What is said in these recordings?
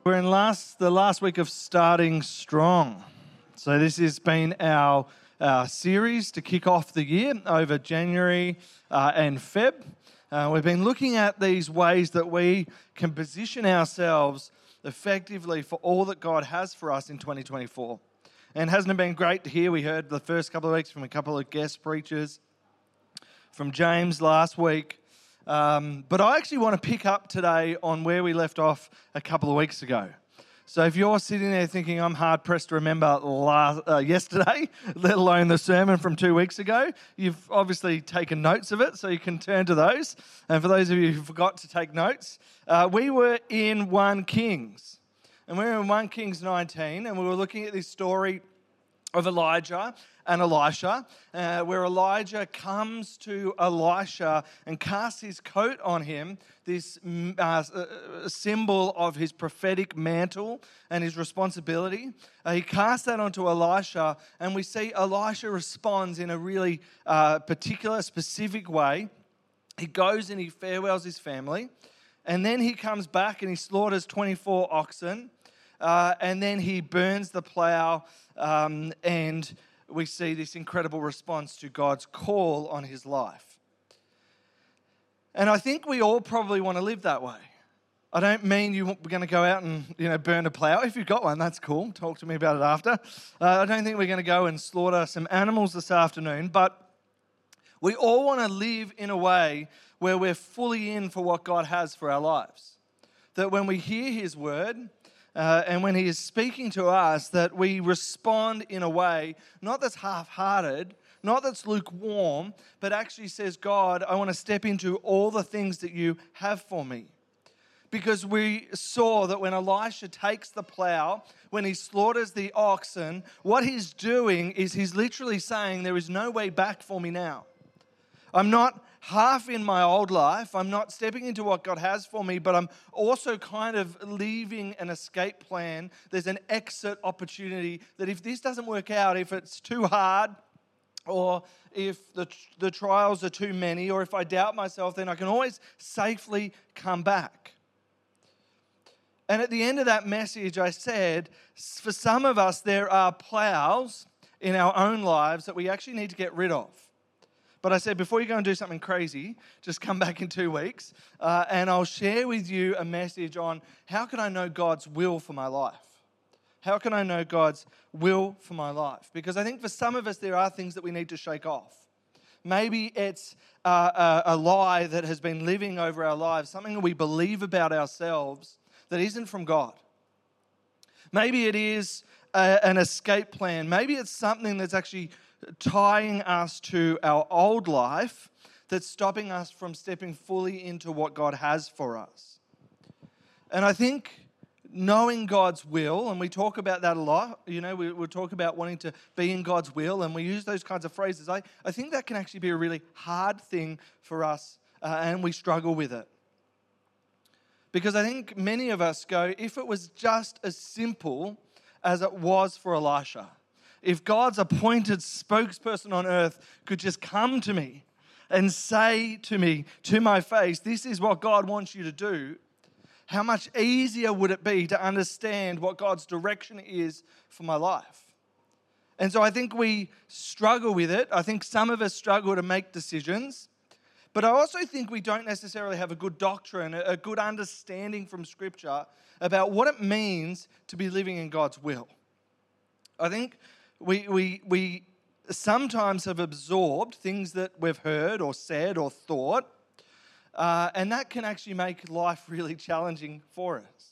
We're in the last week of Starting Strong. So this has been our series to kick off the year over January and Feb. We've been looking at these ways that we can position ourselves effectively for all that God has for us in 2024. And hasn't it been great to hear? We heard the first couple of weeks from a couple of guest preachers, from James last week. But I actually want to pick up today on where we left off a couple of weeks ago. So if you're sitting there thinking, I'm hard-pressed to remember yesterday, let alone the sermon from 2 weeks ago, you've obviously taken notes of it, so you can turn to those. And for those of you who forgot to take notes, we were in 1 Kings. And we were in 1 Kings 19, and we were looking at this story of Elijah and Elisha, where Elijah comes to Elisha and casts his coat on him, this symbol of his prophetic mantle and his responsibility. He casts that onto Elisha, and we see Elisha responds in a really particular, specific way. He goes and he farewells his family, and then he comes back and he slaughters 24 oxen, and then he burns the plow, and we see this incredible response to God's call on his life. And I think we all probably want to live that way. I don't mean you're going to go out and burn a plow. If you've got one, that's cool. Talk to me about it after. I don't think we're going to go and slaughter some animals this afternoon, but we all want to live in a way where we're fully in for what God has for our lives. That when we hear his word, and when he is speaking to us, that we respond in a way, not that's half-hearted, not that's lukewarm, but actually says, God, I want to step into all the things that you have for me. Because we saw that when Elisha takes the plow, when he slaughters the oxen, what he's doing is he's literally saying, there is no way back for me now. I'm not half in my old life. I'm not stepping into what God has for me, but I'm also kind of leaving an escape plan. There's an exit opportunity that if this doesn't work out, if it's too hard, or if the trials are too many, or if I doubt myself, then I can always safely come back. And at the end of that message, I said, for some of us, there are plows in our own lives that we actually need to get rid of. But I said, before you go and do something crazy, just come back in 2 weeks, and I'll share with you a message on how can I know God's will for my life? How can I know God's will for my life? Because I think for some of us, there are things that we need to shake off. Maybe it's a lie that has been living over our lives, something that we believe about ourselves that isn't from God. Maybe it is an escape plan. Maybe it's something that's actually tying us to our old life that's stopping us from stepping fully into what God has for us. And I think knowing God's will, and we talk about that a lot, we talk about wanting to be in God's will, and we use those kinds of phrases. I think that can actually be a really hard thing for us, and we struggle with it. Because I think many of us go, if it was just as simple as it was for Elisha, if God's appointed spokesperson on earth could just come to me and say to me, to my face, this is what God wants you to do, how much easier would it be to understand what God's direction is for my life? And so I think we struggle with it. I think some of us struggle to make decisions. But I also think we don't necessarily have a good doctrine, a good understanding from Scripture about what it means to be living in God's will. I think we sometimes have absorbed things that we've heard or said or thought, and that can actually make life really challenging for us.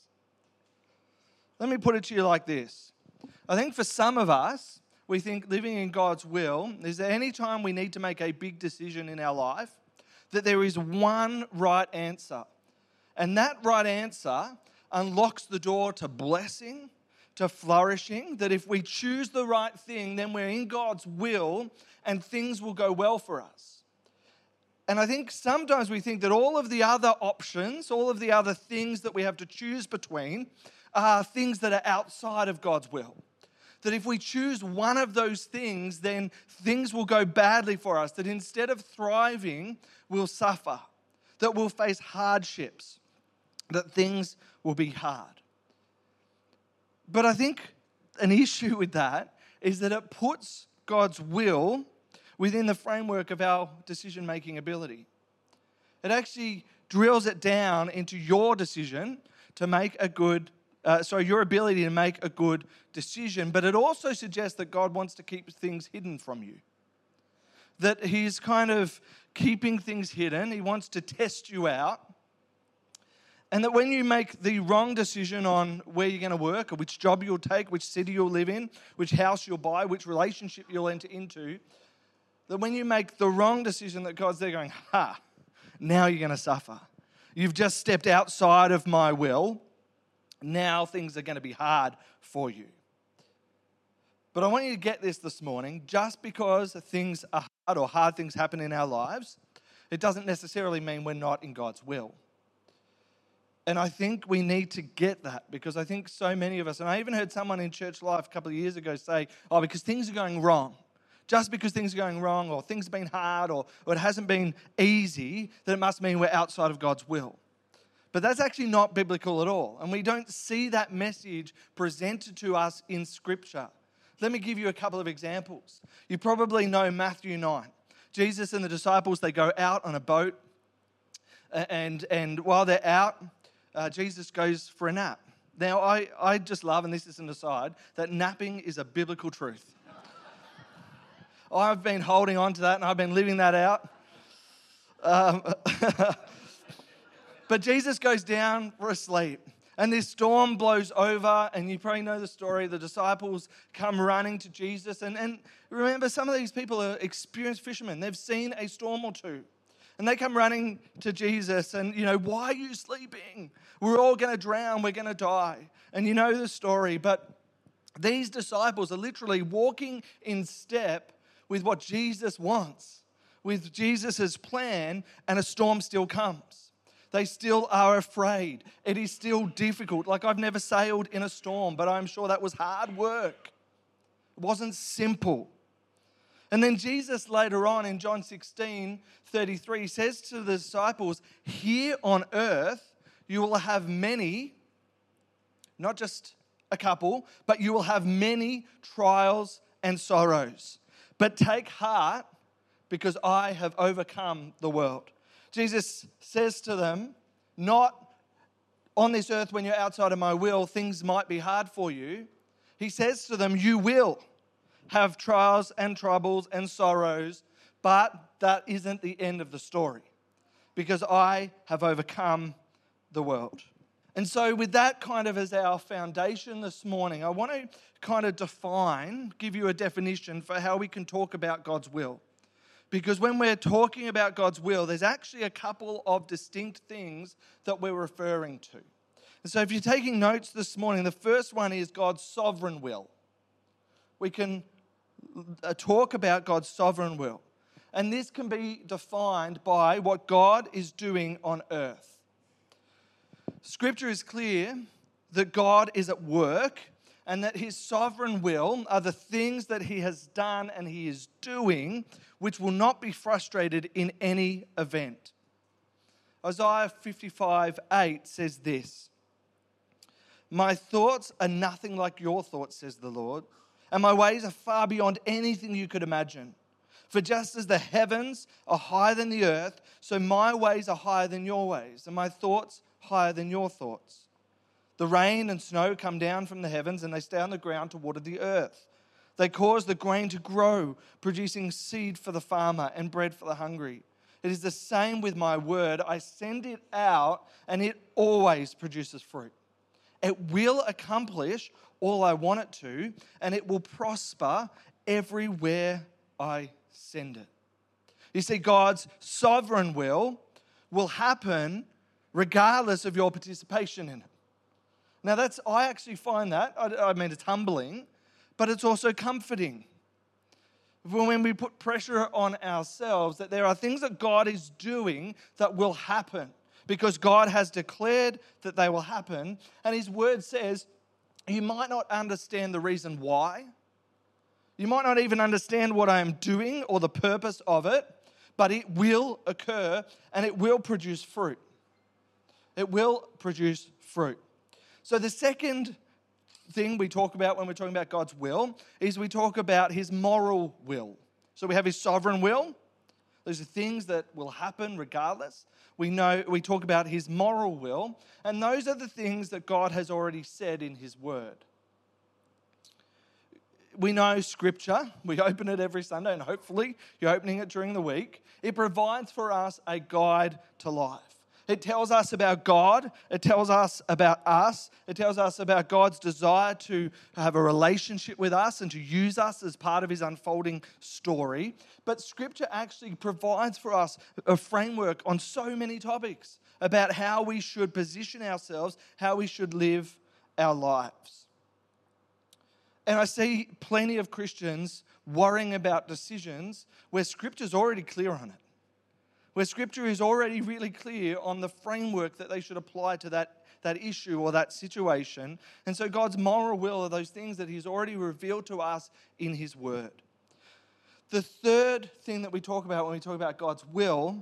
Let me put it to you like this. I think for some of us, we think living in God's will is that any time we need to make a big decision in our life, that there is one right answer. And that right answer unlocks the door to blessing, to flourishing, that if we choose the right thing, then we're in God's will and things will go well for us. And I think sometimes we think that all of the other options, all of the other things that we have to choose between are things that are outside of God's will. That if we choose one of those things, then things will go badly for us. That instead of thriving, we'll suffer. That we'll face hardships. That things will be hard. But I think an issue with that is that it puts God's will within the framework of our decision-making ability. It actually drills it down into your decision to make your ability to make a good decision, but it also suggests that God wants to keep things hidden from you. That he's kind of keeping things hidden. He wants to test you out. And that when you make the wrong decision on where you're going to work, or which job you'll take, which city you'll live in, which house you'll buy, which relationship you'll enter into, that when you make the wrong decision, that God's there going, now you're going to suffer. You've just stepped outside of my will. Now things are going to be hard for you. But I want you to get this morning. Just because things are hard or hard things happen in our lives, it doesn't necessarily mean we're not in God's will. And I think we need to get that, because I think so many of us, and I even heard someone in church life a couple of years ago say, because things are going wrong. Just because things are going wrong, or things have been hard, or it hasn't been easy, that it must mean we're outside of God's will. But that's actually not biblical at all. And we don't see that message presented to us in Scripture. Let me give you a couple of examples. You probably know Matthew 9. Jesus and the disciples, they go out on a boat. And while they're out, Jesus goes for a nap. Now, I just love, and this is an aside, that napping is a biblical truth. I've been holding on to that, and I've been living that out. But Jesus goes down for a sleep, and this storm blows over, and you probably know the story. The disciples come running to Jesus, and remember, some of these people are experienced fishermen. They've seen a storm or two. And they come running to Jesus and, why are you sleeping? We're all going to drown. We're going to die. And you know the story. But these disciples are literally walking in step with what Jesus wants, with Jesus' plan, and a storm still comes. They still are afraid. It is still difficult. Like, I've never sailed in a storm, but I'm sure that was hard work. It wasn't simple. And then Jesus later on in John 16:33 says to the disciples, here on earth you will have many, not just a couple, but you will have many trials and sorrows. But take heart, because I have overcome the world. Jesus says to them, not on this earth when you're outside of my will, things might be hard for you. He says to them, you will have trials and troubles and sorrows, but that isn't the end of the story, because I have overcome the world. And so with that kind of as our foundation this morning, I want to kind of give you a definition for how we can talk about God's will. Because when we're talking about God's will, there's actually a couple of distinct things that we're referring to. And so if you're taking notes this morning, the first one is God's sovereign will. We can talk about God's sovereign will. And this can be defined by what God is doing on earth. Scripture is clear that God is at work and that his sovereign will are the things that he has done and he is doing, which will not be frustrated in any event. Isaiah 55:8 says this, my thoughts are nothing like your thoughts, says the Lord, and my ways are far beyond anything you could imagine. For just as the heavens are higher than the earth, so my ways are higher than your ways, and my thoughts higher than your thoughts. The rain and snow come down from the heavens, and they stay on the ground to water the earth. They cause the grain to grow, producing seed for the farmer and bread for the hungry. It is the same with my word. I send it out, and it always produces fruit. It will accomplish all I want it to, and it will prosper everywhere I send it. You see, God's sovereign will happen regardless of your participation in it. Now, I actually find that, I mean, it's humbling, but it's also comforting. When we put pressure on ourselves, that there are things that God is doing that will happen because God has declared that they will happen, and his word says, you might not understand the reason why. You might not even understand what I am doing or the purpose of it, but it will occur and it will produce fruit. It will produce fruit. So the second thing we talk about when we're talking about God's will is we talk about his moral will. So we have his sovereign will. Those are things that will happen regardless. We talk about his moral will, and those are the things that God has already said in his word. We know Scripture. We open it every Sunday, and hopefully you're opening it during the week. It provides for us a guide to life. It tells us about God. It tells us about us. It tells us about God's desire to have a relationship with us and to use us as part of his unfolding story. But Scripture actually provides for us a framework on so many topics about how we should position ourselves, how we should live our lives. And I see plenty of Christians worrying about decisions where Scripture's already clear on it, where Scripture is already really clear on the framework that they should apply to that issue or that situation. And so God's moral will are those things that he's already revealed to us in his word. The third thing that we talk about when we talk about God's will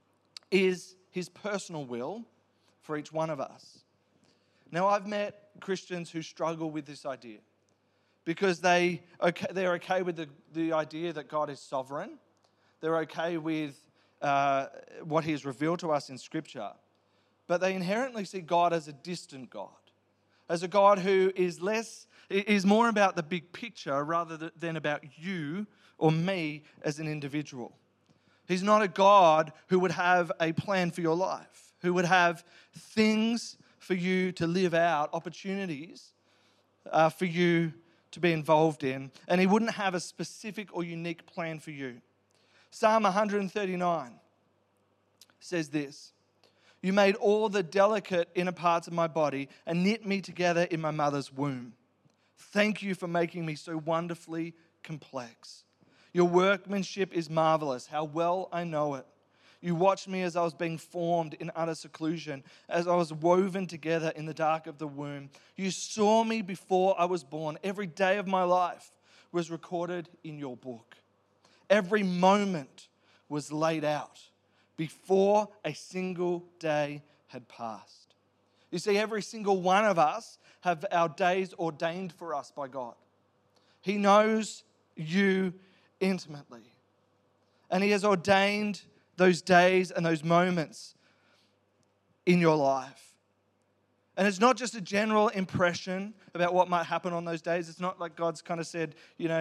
is his personal will for each one of us. Now, I've met Christians who struggle with this idea because they're okay with the idea that God is sovereign. They're okay with what he has revealed to us in Scripture. But they inherently see God as a distant God, as a God who is more about the big picture rather than about you or me as an individual. He's not a God who would have a plan for your life, who would have things for you to live out, opportunities for you to be involved in, and he wouldn't have a specific or unique plan for you. Psalm 139 says this: "You made all the delicate inner parts of my body and knit me together in my mother's womb. Thank you for making me so wonderfully complex. Your workmanship is marvelous. How well I know it. You watched me as I was being formed in utter seclusion, as I was woven together in the dark of the womb. You saw me before I was born. Every day of my life was recorded in your book. Every moment was laid out before a single day had passed." You see, every single one of us have our days ordained for us by God. He knows you intimately. And he has ordained those days and those moments in your life. And it's not just a general impression about what might happen on those days. It's not like God's kind of said,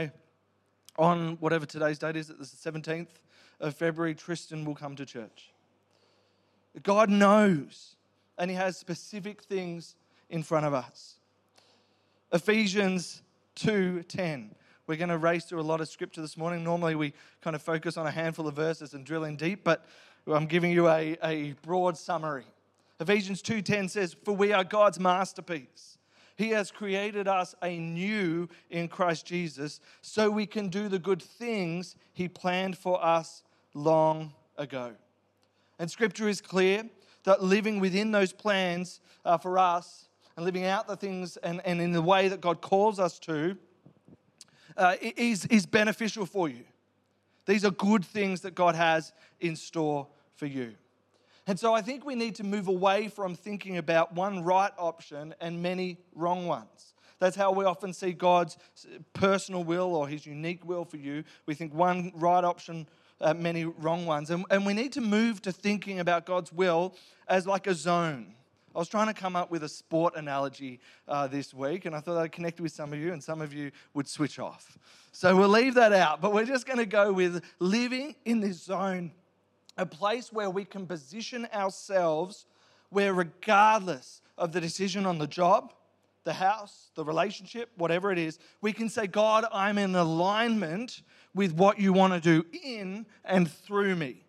on whatever today's date is, it's the 17th of February, Tristan will come to church. God knows, and he has specific things in front of us. Ephesians 2:10. We're going to race through a lot of scripture this morning. Normally we kind of focus on a handful of verses and drill in deep, but I'm giving you a broad summary. Ephesians 2:10 says, "For we are God's masterpiece. He has created us anew in Christ Jesus so we can do the good things he planned for us long ago." And Scripture is clear that living within those plans for us and living out the things and in the way that God calls us to is beneficial for you. These are good things that God has in store for you. And so I think we need to move away from thinking about one right option and many wrong ones. That's how we often see God's personal will or his unique will for you. We think one right option, many wrong ones. And we need to move to thinking about God's will as like a zone. I was trying to come up with a sport analogy this week, and I thought I'd connect with some of you, and some of you would switch off. So we'll leave that out, but we're just going to go with living in this zone, a place where we can position ourselves where regardless of the decision on the job, the house, the relationship, whatever it is, we can say, "God, I'm in alignment with what you want to do in and through me."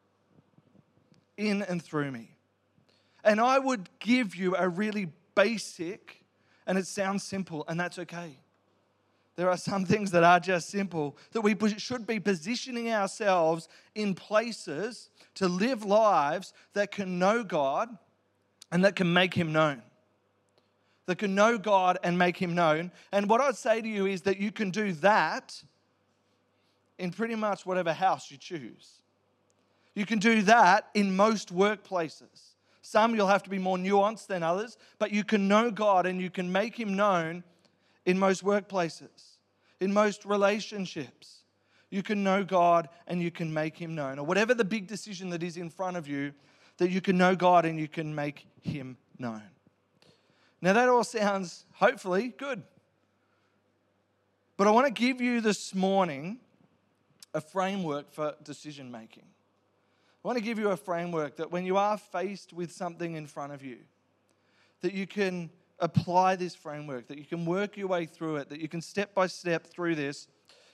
In and through me. And I would give you a really basic, and it sounds simple, and that's okay. There are some things that are just simple, that we should be positioning ourselves in places to live lives that can know God and that can make him known. That can know God and make him known. And what I'd say to you is that you can do that in pretty much whatever house you choose. You can do that in most workplaces. Some you'll have to be more nuanced than others, but you can know God and you can make him known in most workplaces, in most relationships. You can know God and you can make Him known. Or whatever the big decision that is in front of you, that you can know God and you can make Him known. Now that all sounds, hopefully, good. But I want to give you this morning a framework for decision making. I want to give you a framework that when you are faced with something in front of you, that you can apply this framework, that you can work your way through it, that you can step by step through this,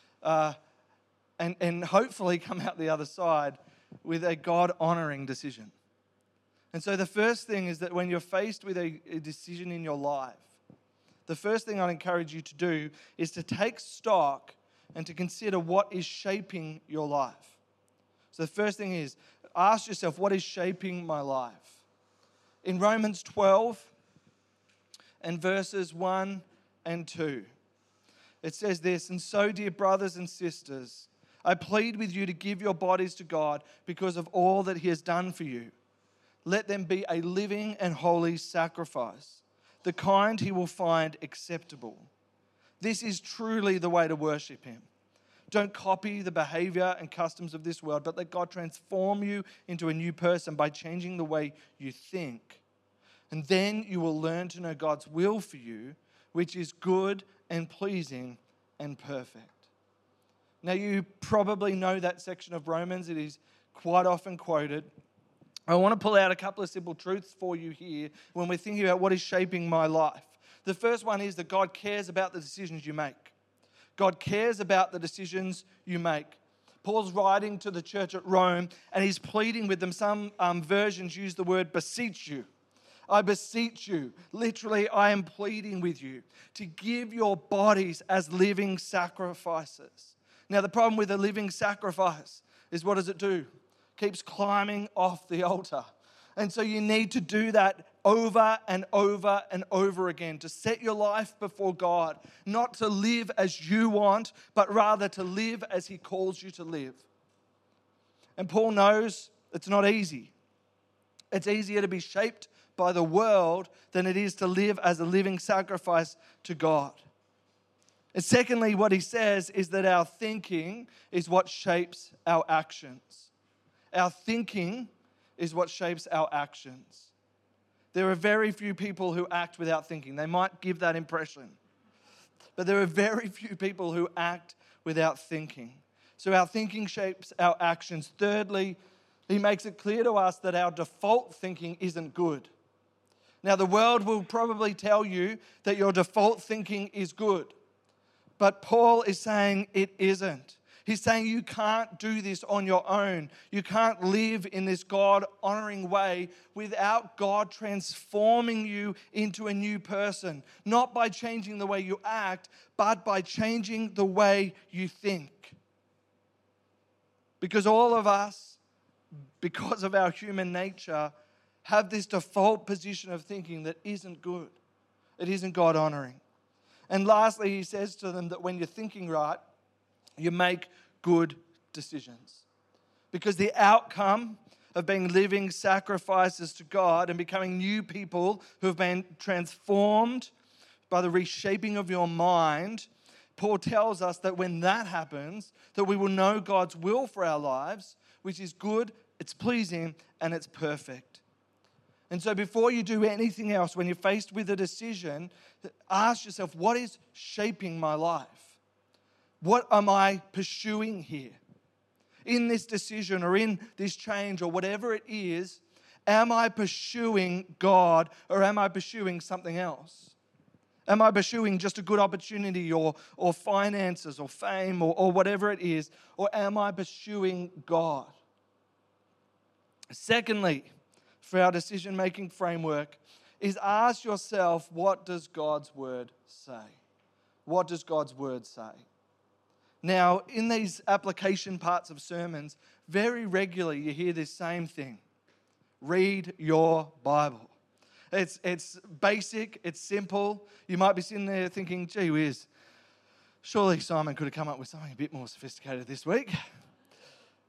and hopefully come out the other side with a God-honoring decision. And so the first thing is that when you're faced with a decision in your life, the first thing I'd encourage you to do is to take stock and to consider what is shaping your life. So the first thing is, ask yourself, what is shaping my life? In Romans 12 and verses 1 and 2, it says this, "And so, dear brothers and sisters, I plead with you to give your bodies to God because of all that He has done for you. Let them be a living and holy sacrifice, the kind He will find acceptable. This is truly the way to worship Him. Don't copy the behavior and customs of this world, but let God transform you into a new person by changing the way you think. And then you will learn to know God's will for you, which is good and pleasing and perfect." Now, you probably know that section of Romans. It is quite often quoted. I want to pull out a couple of simple truths for you here when we're thinking about what is shaping my life. The first one is that God cares about the decisions you make. God cares about the decisions you make. Paul's writing to the church at Rome and he's pleading with them. Some versions use the word beseech you. I beseech you, literally I am pleading with you to give your bodies as living sacrifices. Now the problem with a living sacrifice is, what does it do? Keeps climbing off the altar. And so you need to do that over and over and over again, to set your life before God, not to live as you want, but rather to live as He calls you to live. And Paul knows it's not easy. It's easier to be shaped by the world than it is to live as a living sacrifice to God. And secondly, what he says is that our thinking is what shapes our actions. Our thinking is what shapes our actions. There are very few people who act without thinking. They might give that impression. But there are very few people who act without thinking. So our thinking shapes our actions. Thirdly, he makes it clear to us that our default thinking isn't good. Now, the world will probably tell you that your default thinking is good. But Paul is saying it isn't. He's saying you can't do this on your own. You can't live in this God-honoring way without God transforming you into a new person. Not by changing the way you act, but by changing the way you think. Because all of us, because of our human nature, have this default position of thinking that isn't good. It isn't God-honoring. And lastly, he says to them that when you're thinking right, you make good decisions. Because the outcome of being living sacrifices to God and becoming new people who have been transformed by the reshaping of your mind, Paul tells us that when that happens, that we will know God's will for our lives, which is good, it's pleasing, and it's perfect. And so before you do anything else, when you're faced with a decision, ask yourself, what is shaping my life? What am I pursuing here? In this decision or in this change or whatever it is, am I pursuing God or am I pursuing something else? Am I pursuing just a good opportunity or finances or fame or whatever it is? Or am I pursuing God? Secondly, for our decision-making framework is ask yourself, what does God's word say? What does God's word say? Now, in these application parts of sermons, very regularly you hear this same thing. Read your Bible. It's basic, it's simple. You might be sitting there thinking, gee whiz, surely Simon could have come up with something a bit more sophisticated this week.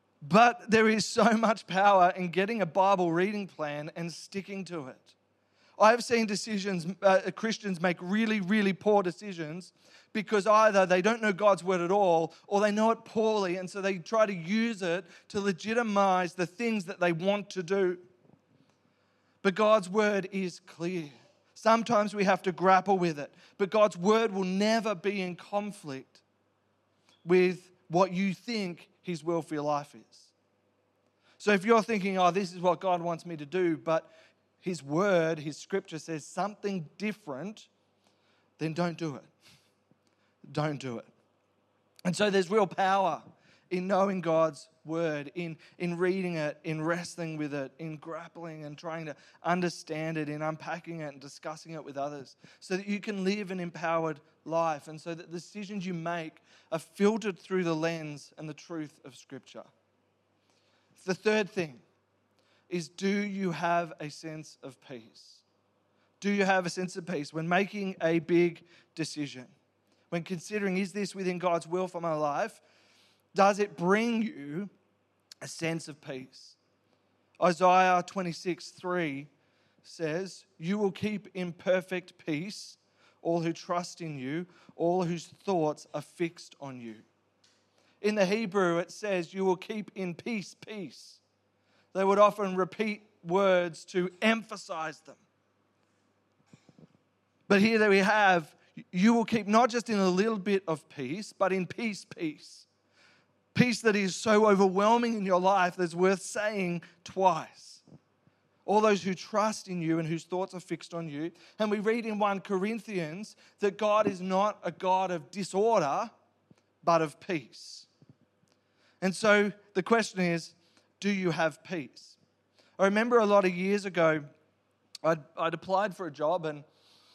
But there is so much power in getting a Bible reading plan and sticking to it. I've seen Christians make really, really poor decisions because either they don't know God's word at all or they know it poorly, and so they try to use it to legitimize the things that they want to do. But God's word is clear. Sometimes we have to grapple with it, but God's word will never be in conflict with what you think His will for your life is. So if you're thinking, oh, this is what God wants me to do, but His word, His scripture says something different, then don't do it. Don't do it. And so there's real power in knowing God's word, in reading it, in wrestling with it, in grappling and trying to understand it, in unpacking it and discussing it with others so that you can live an empowered life and so that the decisions you make are filtered through the lens and the truth of Scripture. The third thing is, do you have a sense of peace? Do you have a sense of peace when making a big decision? When considering, is this within God's will for my life? Does it bring you a sense of peace? Isaiah 26:3 says, you will keep in perfect peace all who trust in you, all whose thoughts are fixed on you. In the Hebrew, it says, you will keep in peace, peace. They would often repeat words to emphasize them. But here that we have, you will keep not just in a little bit of peace, but in peace, peace. Peace that is so overwhelming in your life that's worth saying twice. All those who trust in you and whose thoughts are fixed on you. And we read in 1 Corinthians that God is not a God of disorder, but of peace. And so the question is, do you have peace? I remember a lot of years ago, I'd applied for a job and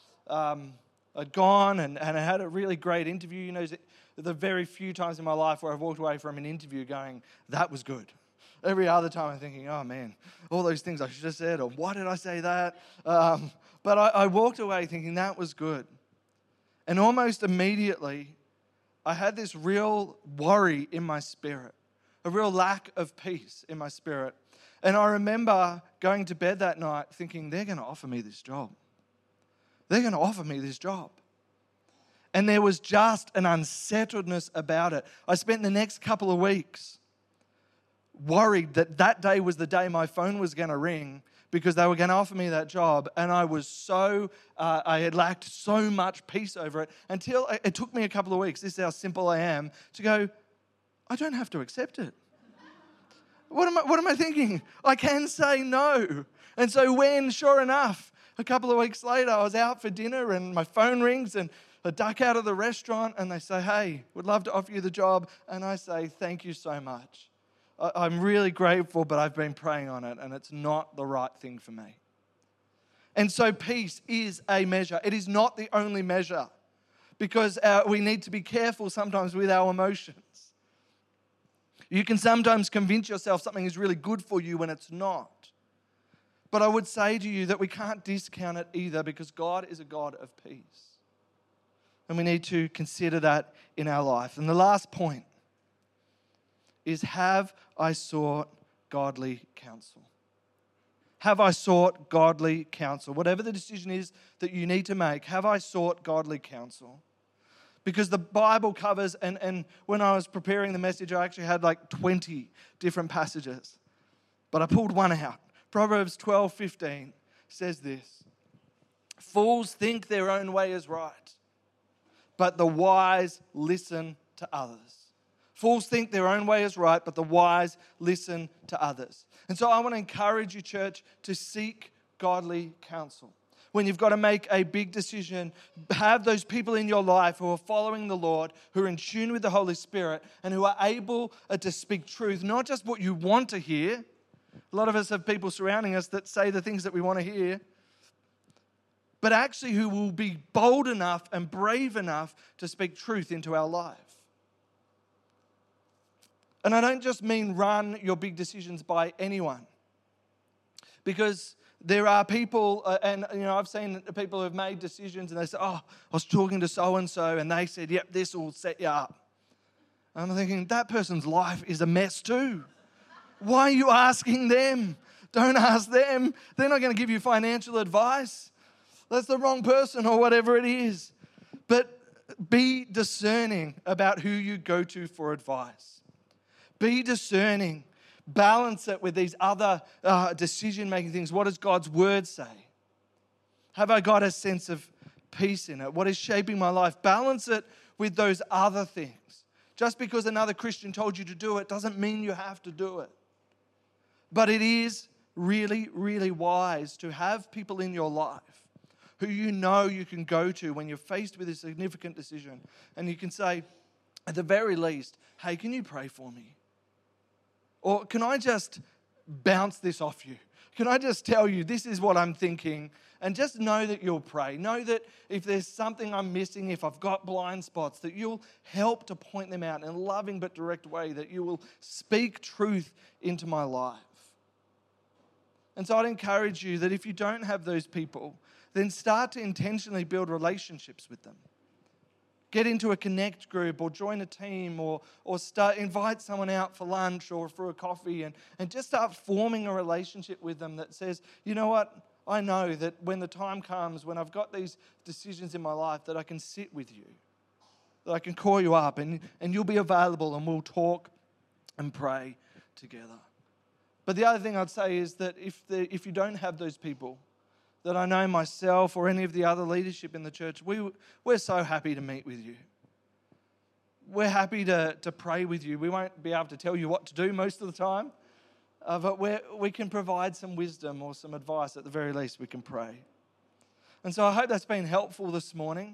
I'd gone and I had a really great interview. You know, the very few times in my life where I've walked away from an interview going, that was good. Every other time I'm thinking, oh man, all those things I should have said, or why did I say that? But I walked away thinking that was good. And almost immediately, I had this real worry in my spirit, a real lack of peace in my spirit. And I remember going to bed that night thinking, they're going to offer me this job. They're going to offer me this job. And there was just an unsettledness about it. I spent the next couple of weeks worried that that day was the day my phone was going to ring because they were going to offer me that job. And I was I had lacked so much peace over it until it took me a couple of weeks, this is how simple I am, to go, I don't have to accept it. What am I thinking? I can say no. And so when, sure enough, a couple of weeks later, I was out for dinner and my phone rings and I duck out of the restaurant and they say, hey, would love to offer you the job. And I say, thank you so much. I'm really grateful, but I've been praying on it and it's not the right thing for me. And so peace is a measure. It is not the only measure because we need to be careful sometimes with our emotions. You can sometimes convince yourself something is really good for you when it's not. But I would say to you that we can't discount it either because God is a God of peace. And we need to consider that in our life. And the last point is, have I sought godly counsel? Have I sought godly counsel? Whatever the decision is that you need to make, have I sought godly counsel? Because the Bible covers, and when I was preparing the message, I actually had like 20 different passages. But I pulled one out. Proverbs 12:15 says this: fools think their own way is right, but the wise listen to others. Fools think their own way is right, but the wise listen to others. And so I want to encourage you, church, to seek godly counsel. When you've got to make a big decision, have those people in your life who are following the Lord, who are in tune with the Holy Spirit, and who are able to speak truth, not just what you want to hear. A lot of us have people surrounding us that say the things that we want to hear, but actually who will be bold enough and brave enough to speak truth into our life. And I don't just mean run your big decisions by anyone, because there are people, and I've seen people who have made decisions and they say, oh, I was talking to so-and-so and they said, yep, this will set you up. And I'm thinking, that person's life is a mess too. Why are you asking them? Don't ask them. They're not going to give you financial advice. That's the wrong person or whatever it is. But be discerning about who you go to for advice. Be discerning. Balance it with these other decision-making things. What does God's word say? Have I got a sense of peace in it? What is shaping my life? Balance it with those other things. Just because another Christian told you to do it doesn't mean you have to do it. But it is really, really wise to have people in your life who you know you can go to when you're faced with a significant decision. And you can say, at the very least, hey, can you pray for me? Or can I just bounce this off you? Can I just tell you this is what I'm thinking? And just know that you'll pray. Know that if there's something I'm missing, if I've got blind spots, that you'll help to point them out in a loving but direct way, that you will speak truth into my life. And so I'd encourage you that if you don't have those people, then start to intentionally build relationships with them. Get into a connect group or join a team or invite someone out for lunch or for a coffee and just start forming a relationship with them that says, you know what, I know that when the time comes, when I've got these decisions in my life, that I can sit with you, that I can call you up and you'll be available and we'll talk and pray together. But the other thing I'd say is that if you don't have those people, that I know myself or any of the other leadership in the church, we're so happy to meet with you. We're happy to pray with you. We won't be able to tell you what to do most of the time, but we can provide some wisdom or some advice. At the very least, we can pray. And so I hope that's been helpful this morning.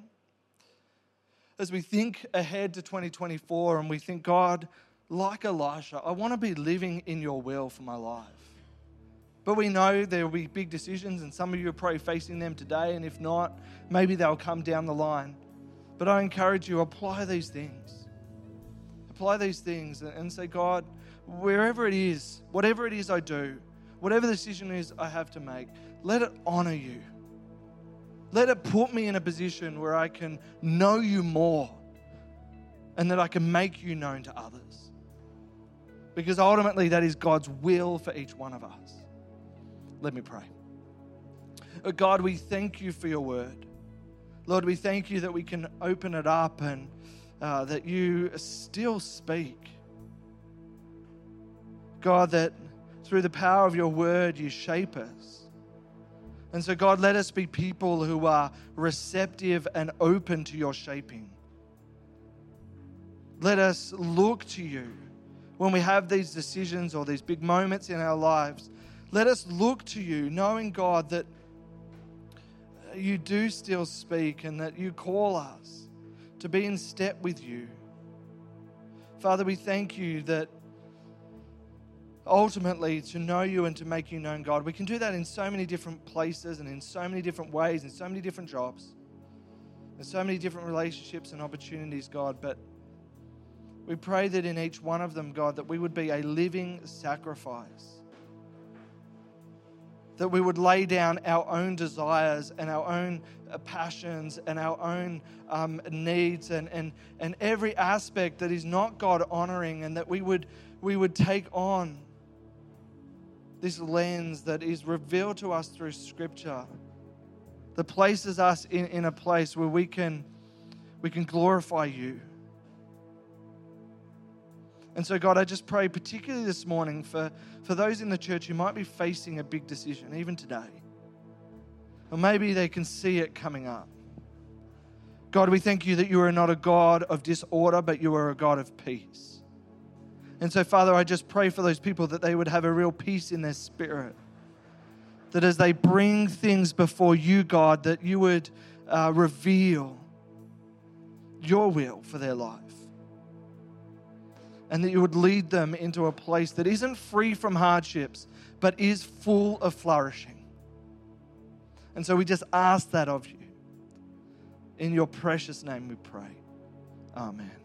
As we think ahead to 2024 and we think, God, like Elisha, I want to be living in your will for my life. But we know there will be big decisions, and some of you are probably facing them today, and if not, maybe they'll come down the line. But I encourage you, apply these things. Apply these things and say, God, wherever it is, whatever it is I do, whatever the decision is I have to make, let it honor you. Let it put me in a position where I can know you more and that I can make you known to others. Because ultimately that is God's will for each one of us. Let me pray. God, we thank you for your word. Lord, we thank you that we can open it up and that you still speak. God, that through the power of your word, you shape us. And so, God, let us be people who are receptive and open to your shaping. Let us look to you when we have these decisions or these big moments in our lives. Let us look to you, knowing, God, that you do still speak and that you call us to be in step with you. Father, we thank you that ultimately to know you and to make you known, God, we can do that in so many different places and in so many different ways, in so many different jobs, in so many different relationships and opportunities, God. But we pray that in each one of them, God, that we would be a living sacrifice. That we would lay down our own desires and our own passions and our own needs and every aspect that is not God honoring, and that we would take on this lens that is revealed to us through Scripture, that places us in a place where we can glorify you. And so, God, I just pray particularly this morning for those in the church who might be facing a big decision, even today. Or maybe they can see it coming up. God, we thank you that you are not a God of disorder, but you are a God of peace. And so, Father, I just pray for those people that they would have a real peace in their spirit. That as they bring things before you, God, that you would reveal your will for their life. And that you would lead them into a place that isn't free from hardships, but is full of flourishing. And so we just ask that of you. In your precious name we pray. Amen.